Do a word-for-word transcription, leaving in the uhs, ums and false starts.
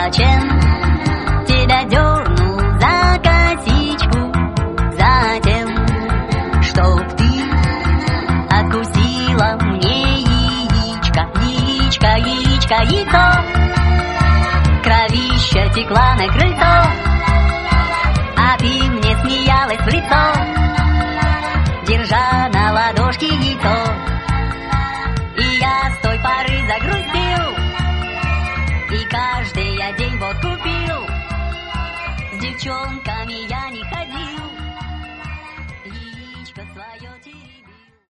зачем тебя дернул за косичку? Затем, чтоб ты откусила мне яичко, яичко, яичко, яйцо. Кровища текла на крыльцо, а ты мне смеялась в лицо, держа на ладошке яйцо. И я с той поры загрустил, и каждый я день вот купил. С девчонками я